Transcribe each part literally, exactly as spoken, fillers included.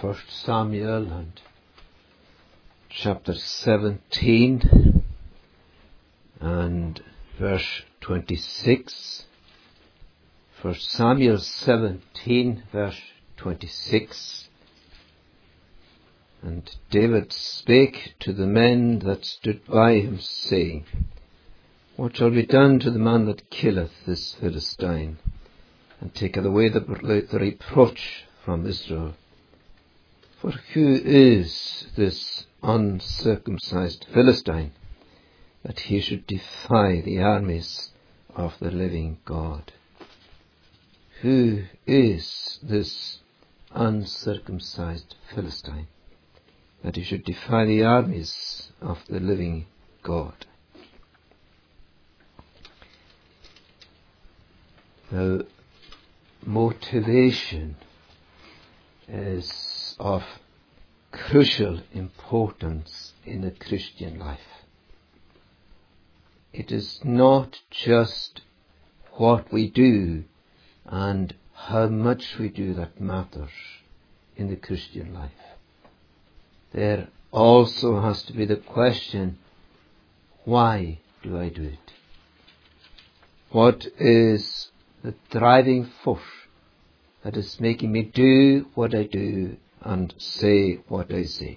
First Samuel and chapter seventeen and verse twenty-six. First Samuel seventeen, verse twenty-six. And David spake to the men that stood by him, saying, What shall be done to the man that killeth this Philistine, and taketh away the, the reproach from Israel? For who is this uncircumcised Philistine, that he should defy the armies of the living God? Who is this uncircumcised Philistine, that he should defy the armies of the living God? Now, motivation is of crucial importance in the Christian life. It is not just what we do and how much we do that matters in the Christian life. There also has to be the question, why do I do it? What is the driving force that is making me do what I do and say what I say?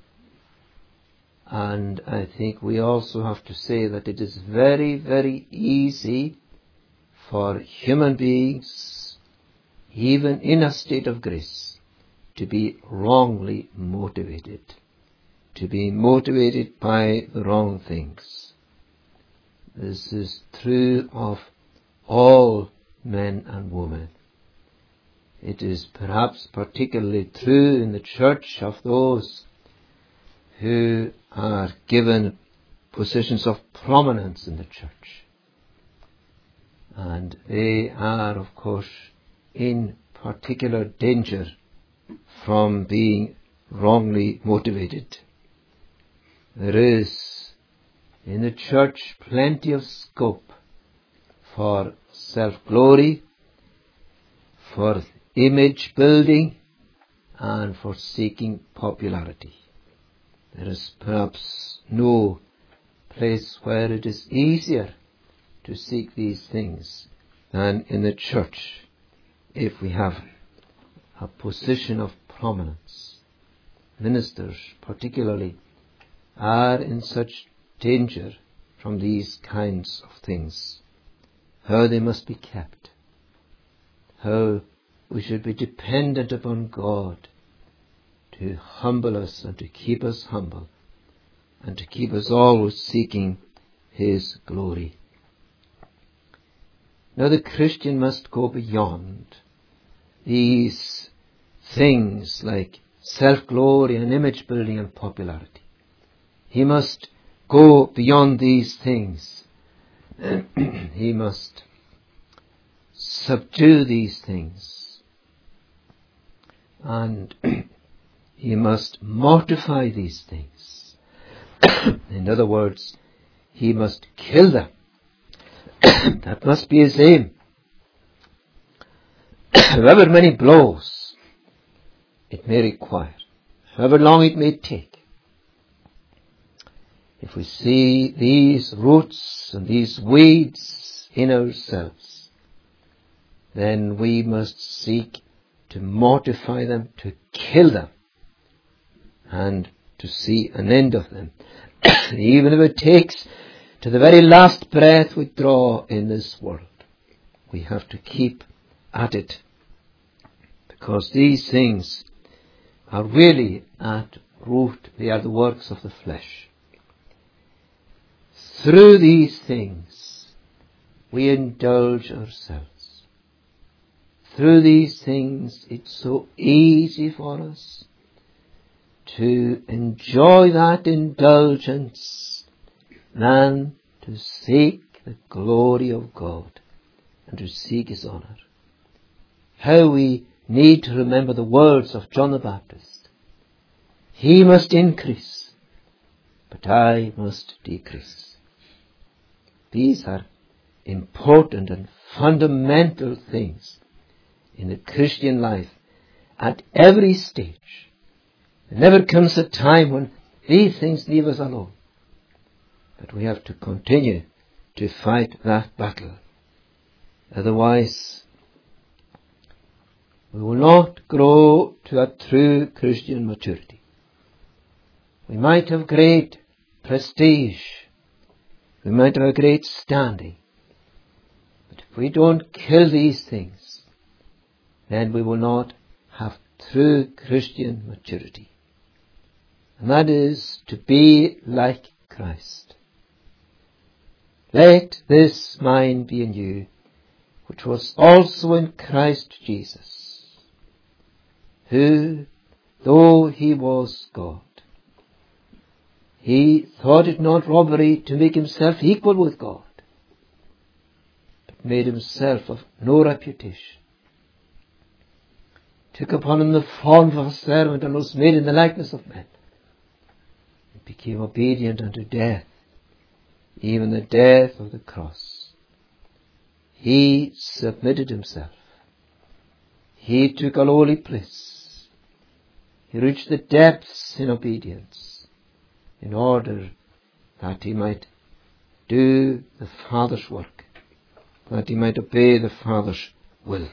And I think we also have to say that it is very, very easy for human beings, even in a state of grace, to be wrongly motivated, to be motivated by the wrong things. This is true of all men and women. It is perhaps particularly true in the church of those who are given positions of prominence in the church. And they are, of course, in particular danger from being wrongly motivated. There is in the church plenty of scope for self-glory, for image building, and for seeking popularity. There is perhaps no place where it is easier to seek these things than in the church, if we have a position of prominence. Ministers, particularly, are in such danger from these kinds of things. How they must be kept. How we should be dependent upon God to humble us and to keep us humble and to keep us always seeking His glory. Now the Christian must go beyond these things like self-glory and image building and popularity. He must go beyond these things. He must subdue these things. And he must mortify these things. In other words, he must kill them. That must be his aim. However many blows it may require, however long it may take, if we see these roots and these weeds in ourselves, then we must seek to mortify them, to kill them, and to see an end of them. Even if it takes to the very last breath we draw in this world, we have to keep at it, because these things are really at root, they are the works of the flesh. Through these things we indulge ourselves. Through these things it's so easy for us to enjoy that indulgence than to seek the glory of God and to seek His honour. How we need to remember the words of John the Baptist. He must increase, but I must decrease. These are important and fundamental things in the Christian life at every stage, There never comes a time when these things leave us alone. But we have to continue to fight that battle. Otherwise, we will not grow to a true Christian maturity. We might have great prestige. We might have a great standing. But if we don't kill these things, then we will not have true Christian maturity. And that is to be like Christ. Let this mind be in you, which was also in Christ Jesus, who, though he was God, he thought it not robbery to make himself equal with God, but made himself of no reputation, took upon him the form of a servant, and was made in the likeness of men, and became obedient unto death, even the death of the cross. He submitted himself. He took a lowly place. He reached the depths in obedience in order that he might do the Father's work, that he might obey the Father's will.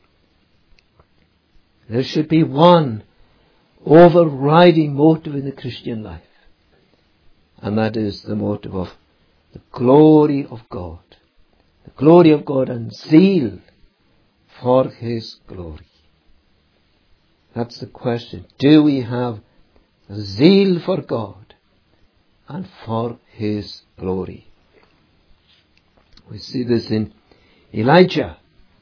There should be one overriding motive in the Christian life, and that is the motive of the glory of God. The glory of God and zeal for his glory. That's the question. Do we have zeal for God and for his glory? We see this in Elijah.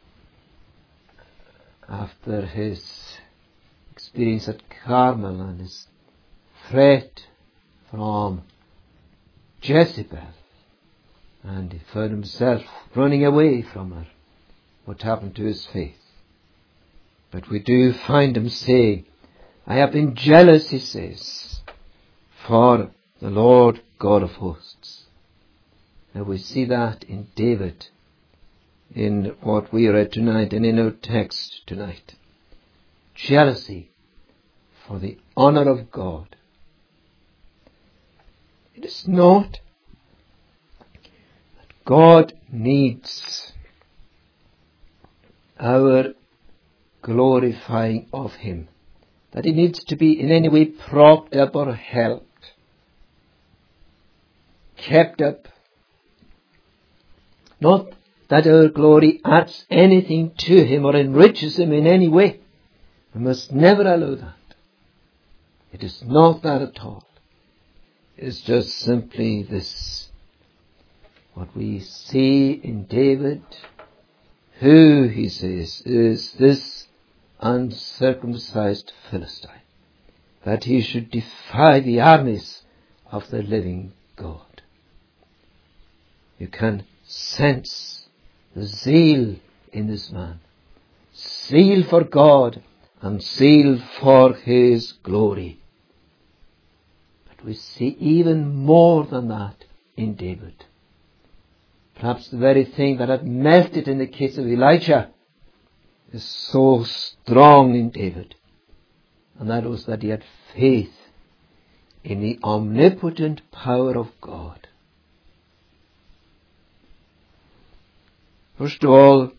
After his experience at Carmel and his threat from Jezebel, and he found himself running away from her, what happened to his faith? But we do find him saying, I have been jealous, he says, for the Lord God of hosts. And we see that in David, in what we read tonight and in our text tonight. Jealousy for the honor of God. It is not that God needs our glorifying of him, that he needs to be in any way propped up or helped, kept up. Not that our glory adds anything to him or enriches him in any way. We must never allow that. It is not that at all. It is just simply this. What we see in David, who, he says, is this uncircumcised Philistine, that he should defy the armies of the living God. You can sense the zeal in this man. Zeal for God and zeal for his glory. But we see even more than that in David. Perhaps the very thing that had melted in the case of Elijah is so strong in David. And that was that he had faith in the omnipotent power of God. First of all,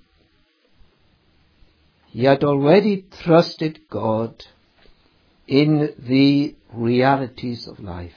he had already trusted God in the realities of life.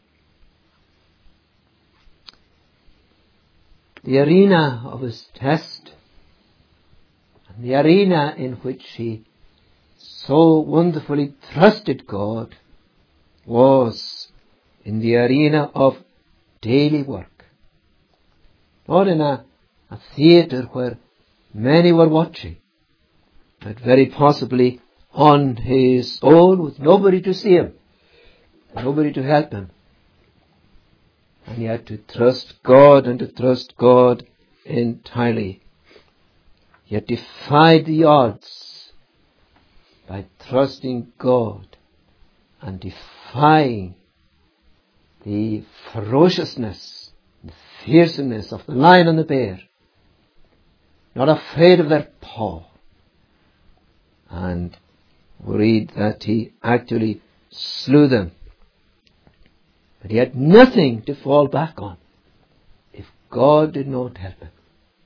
The arena of his test, and the arena in which he so wonderfully trusted God, was in the arena of daily work. Not in a, a theatre where many were watching, but very possibly on his own with nobody to see him, nobody to help him. And he had to trust God and to trust God entirely. He had defied the odds by trusting God and defying the ferociousness, the fearsomeness of the lion and the bear, not afraid of their paw. And we read that he actually slew them. But he had nothing to fall back on if God did not help him.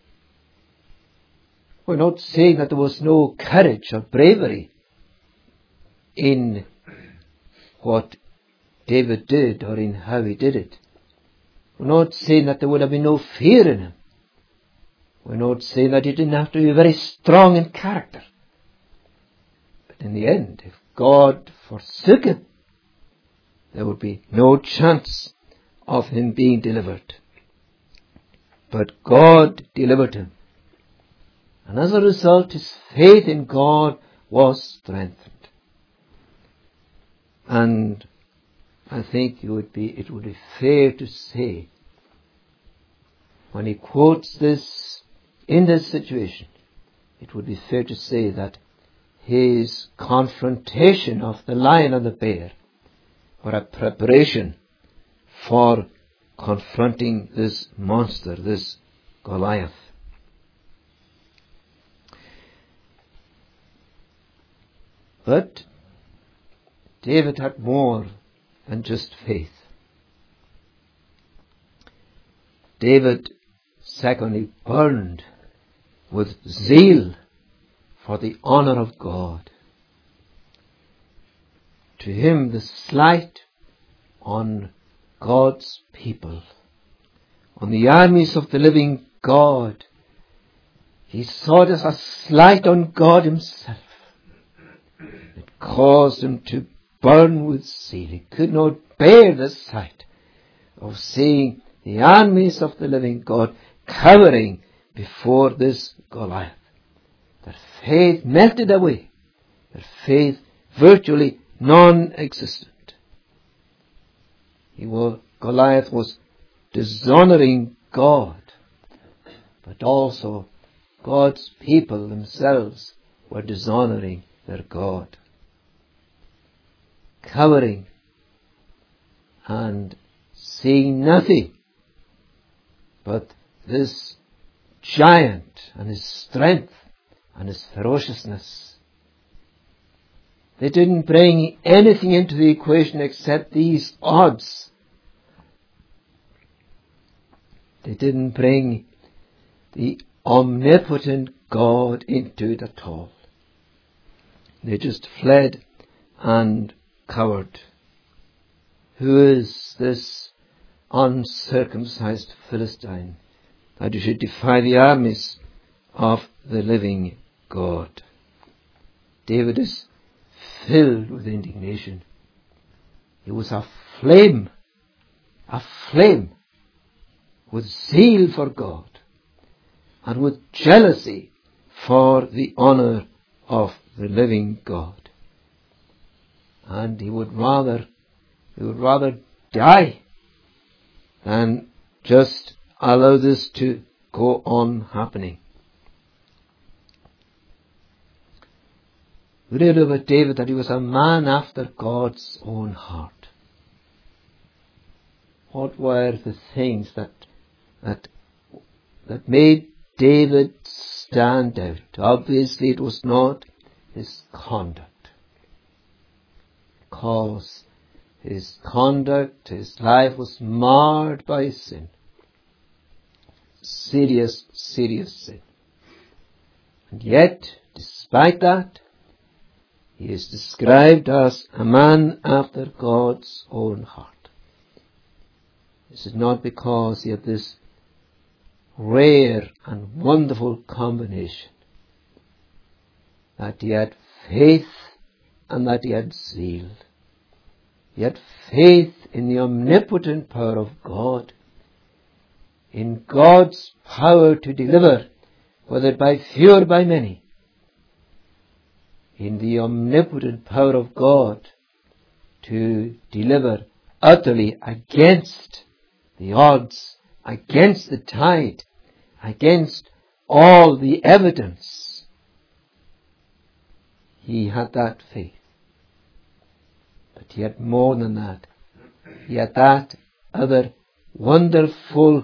We're not saying that there was no courage or bravery in what David did or in how he did it. We're not saying that there would have been no fear in him. We're not saying that he didn't have to be very strong in character. But in the end, if God forsook him, there would be no chance of him being delivered. But God delivered him. And as a result, his faith in God was strengthened. And I think it would be, it would be fair to say, when he quotes this in this situation, it would be fair to say that his confrontation of the lion and the bear were a preparation for confronting this monster, this Goliath. But David had more than just faith. David, secondly, burned with zeal for the honor of God. To him, the slight on God's people, on the armies of the living God, he saw it as a slight on God himself. It caused him to burn with zeal. He could not bear the sight of seeing the armies of the living God cowering before this Goliath. Their faith melted away. Their faith virtually non-existent. He was, Goliath was dishonoring God, but also God's people themselves were dishonoring their God. Cowering and seeing nothing but this giant and his strength and his ferociousness. They didn't bring anything into the equation except these odds. They didn't bring the omnipotent God into it at all. They just fled and cowered. Who is this uncircumcised Philistine that he should defy the armies of the living God? David is filled with indignation. He was aflame, aflame with zeal for God and with jealousy for the honor of the living God. And he would rather, he would rather die than just allow this to go on happening. We read about David that he was a man after God's own heart. What were the things that that that made David stand out? Obviously it was not his conduct, because his conduct, his life was marred by sin. Serious, serious sin. And yet, despite that, he is described as a man after God's own heart. This is not because he had this rare and wonderful combination, that he had faith and that he had zeal. He had faith in the omnipotent power of God, in God's power to deliver, whether by few or by many, in the omnipotent power of God to deliver utterly against the odds, against the tide, against all the evidence. He had that faith. But he had more than that. He had that other wonderful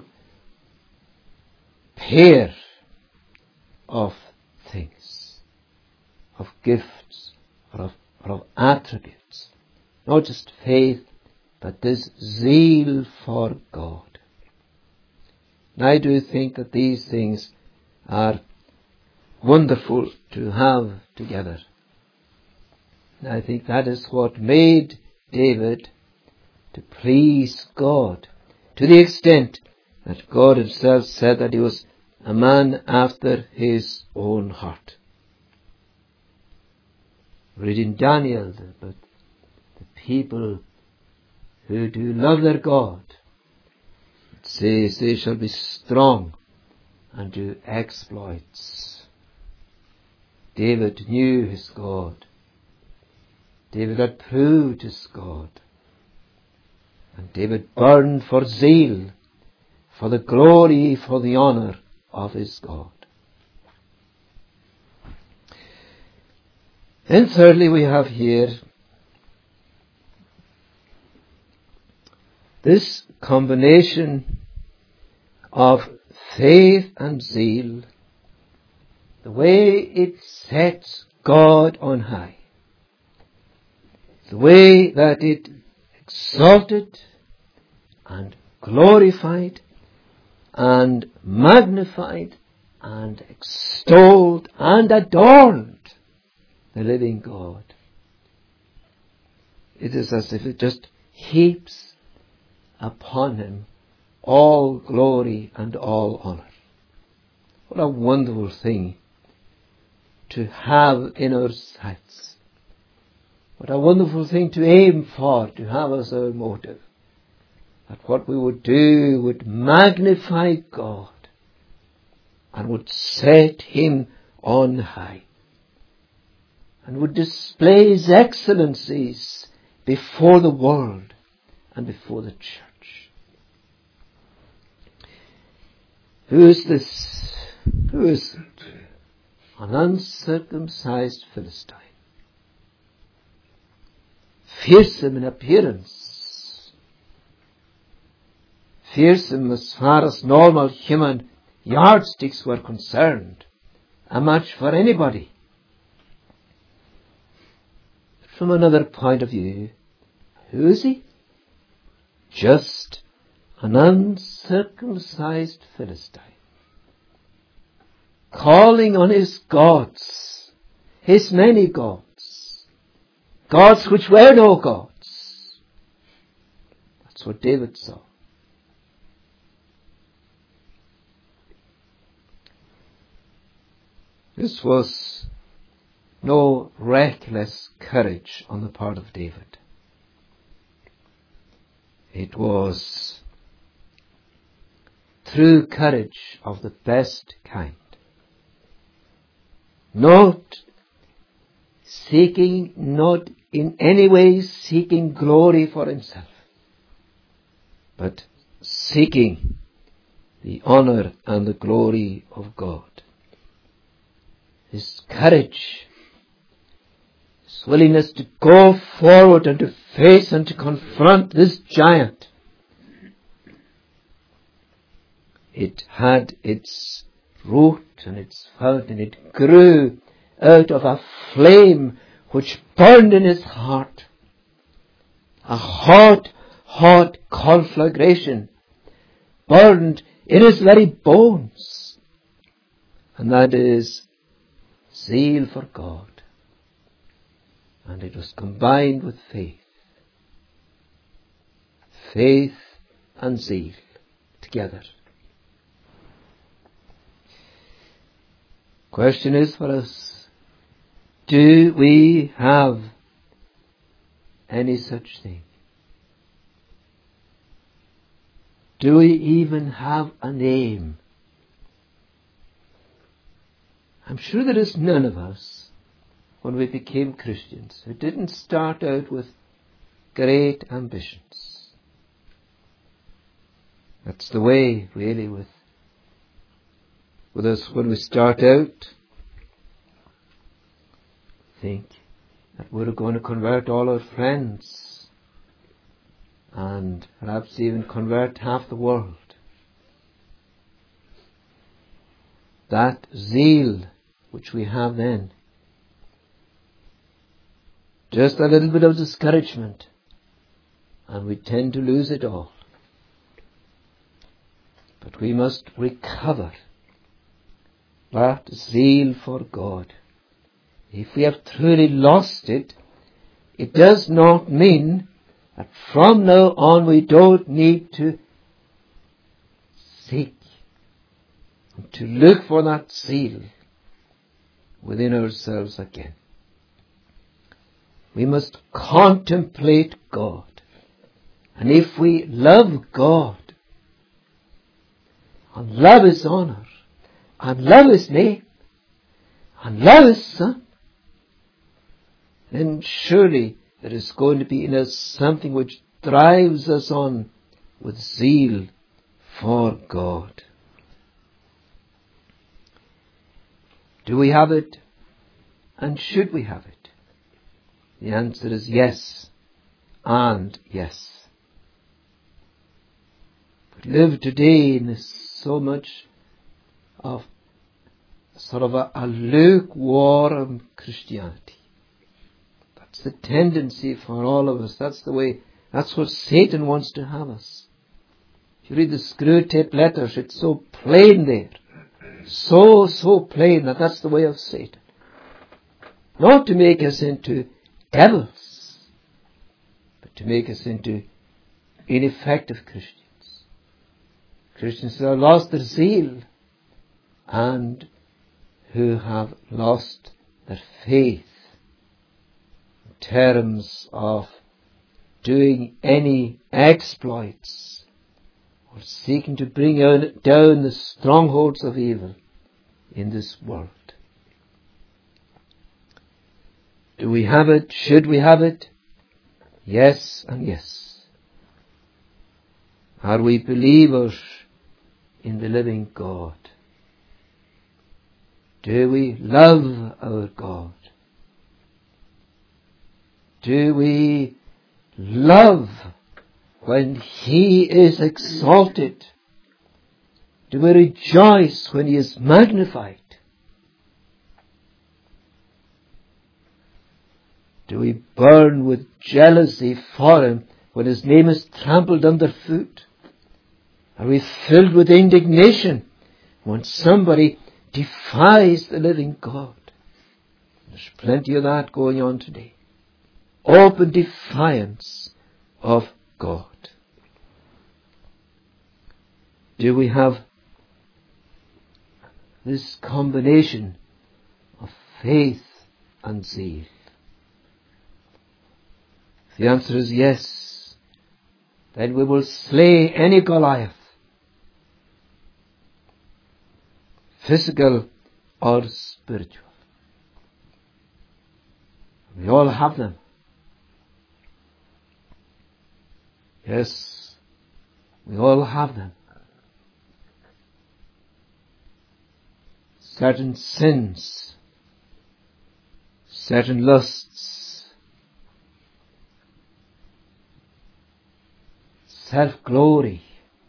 pair of things, of gifts, or of, or of attributes, not just faith, but this zeal for God. And I do think that these things are wonderful to have together. And I think that is what made David to please God, to the extent that God himself said that he was a man after his own heart. Read in Daniel about the people who do love their God. It says they shall be strong and do exploits. David knew his God. David had proved his God. And David burned for zeal, for the glory, for the honor of his God. And thirdly, we have here this combination of faith and zeal, the way it sets God on high, the way that it exalted and glorified and magnified and extolled and adorned the living God. It is as if it just heaps upon him all glory and all honor. What a wonderful thing to have in our sights. What a wonderful thing to aim for, to have as our motive. That what we would do would magnify God and would set him on high and would display his excellencies before the world and before the church. Who is this? Who is it? An uncircumcised Philistine. Fearsome in appearance. Fearsome as far as normal human yardsticks were concerned. A match for anybody. From another point of view, who is he? Just an uncircumcised Philistine, calling on his gods, his many gods, gods which were no gods. That's what David saw. This was no reckless courage on the part of David. It was true courage of the best kind. Not seeking, not in any way seeking glory for himself, but seeking the honor and the glory of God. His courage, his willingness to go forward and to face and to confront this giant, it had its root and its fountain. It grew out of a flame which burned in his heart. A hot, hot conflagration burned in his very bones. And that is zeal for God. And it was combined with faith. Faith and zeal together. Question is for us, do we have any such thing? Do we even have a name? I'm sure there is none of us, when we became Christians, who didn't start out with great ambitions. That's the way, really, with with us when we start out. Think that we're going to convert all our friends and perhaps even convert half the world. That zeal which we have then, just a little bit of discouragement and we tend to lose it all. But we must recover that zeal for God. If we have truly lost it, it does not mean that from now on we don't need to seek and to look for that zeal within ourselves again. We must contemplate God. And if we love God, and love His honour, and love His name, and love His Son, then surely there is going to be in us something which drives us on with zeal for God. Do we have it? And should we have it? The answer is yes and yes. We live today in so much of sort of a, a lukewarm Christianity. That's the tendency for all of us. That's the way, that's what Satan wants to have us. If you read the Screwtape Letters, it's so plain there. So, so plain that that's the way of Satan. Not to make us into devils, but to make us into ineffective Christians. Christians who have lost their zeal and who have lost their faith in terms of doing any exploits or seeking to bring down the strongholds of evil in this world. Do we have it? Should we have it? Yes and yes. Are we believers in the living God? Do we love our God? Do we love when He is exalted? Do we rejoice when He is magnified? Do we burn with jealousy for Him when His name is trampled underfoot? Are we filled with indignation when somebody defies the living God? There's plenty of that going on today. Open defiance of God. Do we have this combination of faith and zeal? If the answer is yes, then we will slay any Goliath, physical or spiritual. We all have them. Yes, we all have them. Certain sins, certain lusts, self-glory,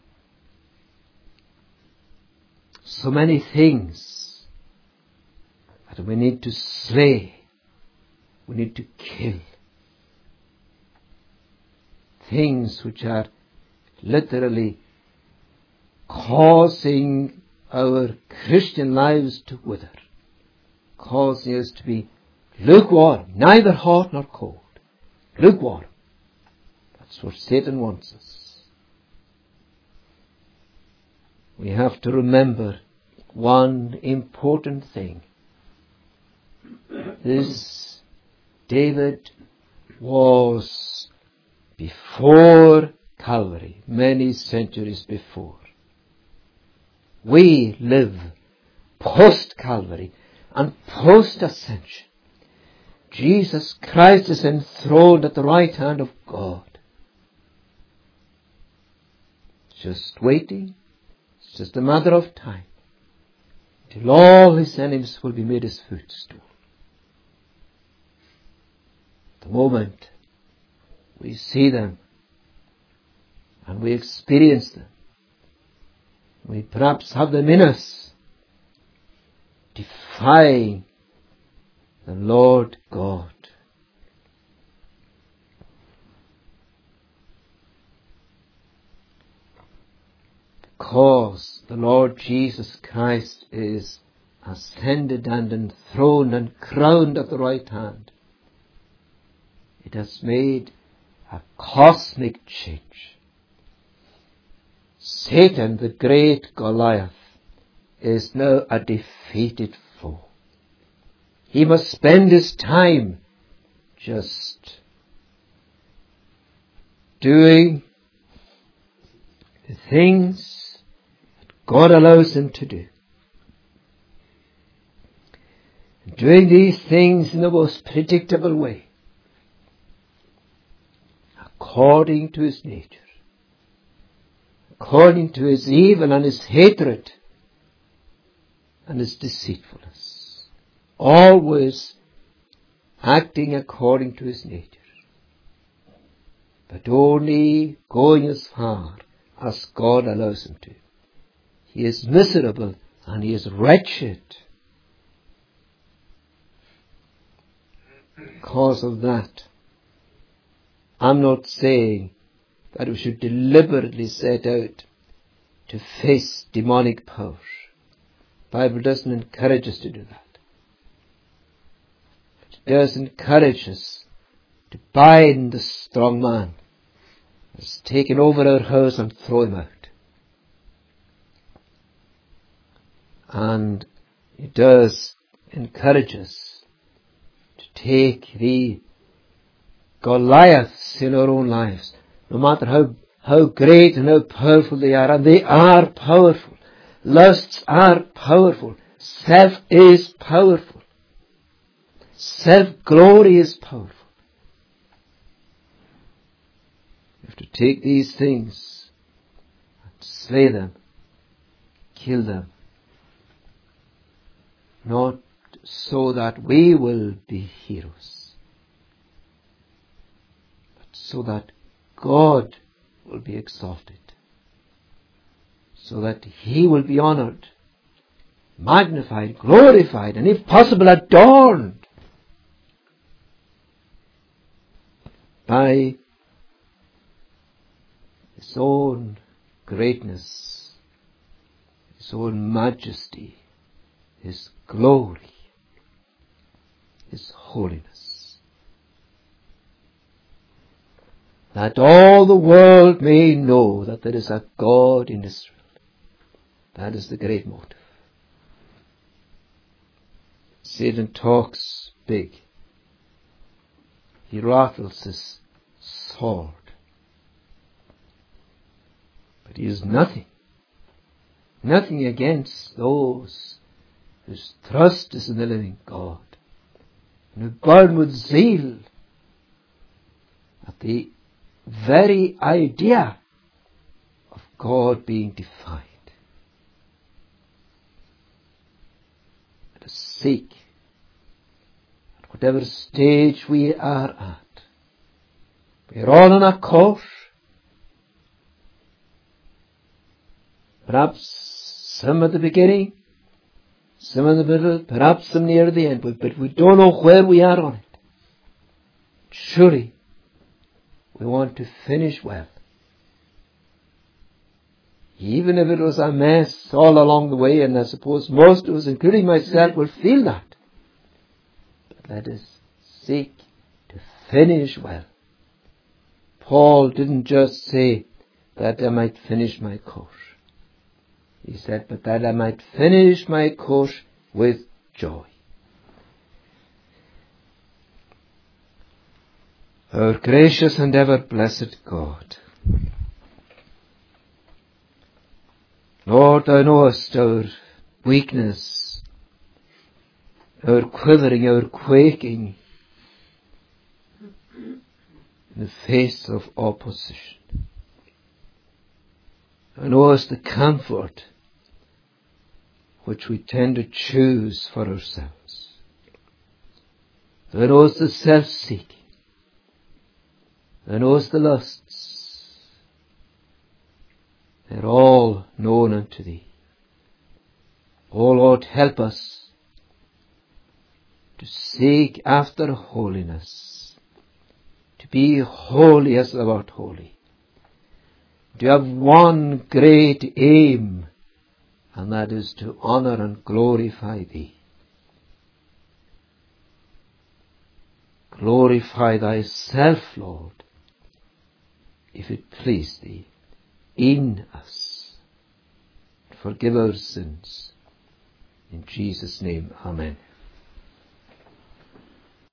so many things that we need to slay, we need to kill. Things which are literally causing our Christian lives to wither, causing us to be lukewarm, neither hot nor cold, lukewarm. That's what Satan wants us. We have to remember one important thing. This David was before Calvary, many centuries before. We live post-Calvary and post-ascension. Jesus Christ is enthroned at the right hand of God. Just waiting. It's just a matter of time till all His enemies will be made His footstool. The moment we see them and we experience them, we perhaps have them in us, defying the Lord God. because the Lord Jesus Christ is ascended and enthroned and crowned at the right hand, it has made a cosmic change. Satan, the great Goliath, is now a defeated foe. He must spend his time just doing the things that God allows him to do. And doing these things in the most predictable way, according to his nature, according to his evil and his hatred and his deceitfulness, always acting according to his nature, but only going as far as God allows him to. He is miserable and he is wretched because of that. I'm not saying that we should deliberately set out to face demonic power. The Bible doesn't encourage us to do that. It does encourage us to bind the strong man that's taken over our house and throw him out. And it does encourage us to take the Goliaths in our own lives, no matter how, how great and how powerful they are, and they are powerful. Lusts are powerful. Self is powerful. Self-glory is powerful. You have to take these things and slay them, kill them, not so that we will be heroes, but so that God will be exalted, so that He will be honored, magnified, glorified, and if possible adorned by His own greatness, His own majesty, His glory, His holiness. That all the world may know that there is a God in Israel. That is the great motive. Satan talks big. He rattles his sword. But he is nothing. Nothing against those whose trust is in the living God, and who burn with zeal at the very idea of God being defied. Let us seek, at whatever stage we are at, we are all on a course, perhaps some at the beginning, some in the middle, perhaps some near the end, but, but we don't know where we are on it. Surely, we want to finish well. Even if it was a mess all along the way, and I suppose most of us, including myself, will feel that. But let us seek to finish well. Paul didn't just say that I might finish my course. He said, but that I might finish my course with joy. Our gracious and ever blessed God, Lord, Thou knowest our weakness, our quivering, our quaking in the face of opposition. Thou knowest the comfort which we tend to choose for ourselves. Thou knowest the self-seeking. Thou knowest the lusts. They're all known unto Thee. O Lord, help us to seek after holiness, to be holy as Thou art holy. to have one great aim, and that is to honor and glorify Thee. Glorify Thyself, Lord, if it please Thee, in us. Forgive our sins. In Jesus' name, amen.